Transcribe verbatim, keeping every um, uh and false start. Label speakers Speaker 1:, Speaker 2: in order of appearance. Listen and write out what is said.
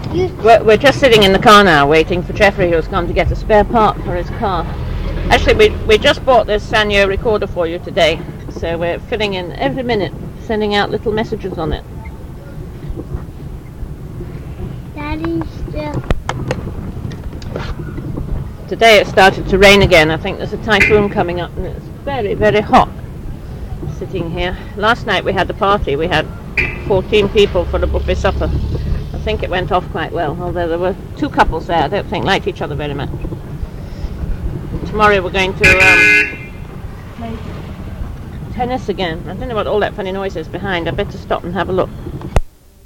Speaker 1: You
Speaker 2: We're, we're just sitting in the car now, waiting for Jeffrey, who's come to get a spare part for his car. Actually, we we just bought this Sanyo recorder for you today, so we're filling in every minute, sending out little messages on it.
Speaker 1: Daddy's still.
Speaker 2: Today it started to rain again. I think there's a typhoon coming up, and it's very, very hot sitting here. Last night we had the party. We had fourteen people for the buffet supper. I think it went off quite well, although there were two couples there I don't think liked each other very much. Tomorrow we're going to um, play tennis again. I don't know what all that funny noise is behind. I better stop and have a look.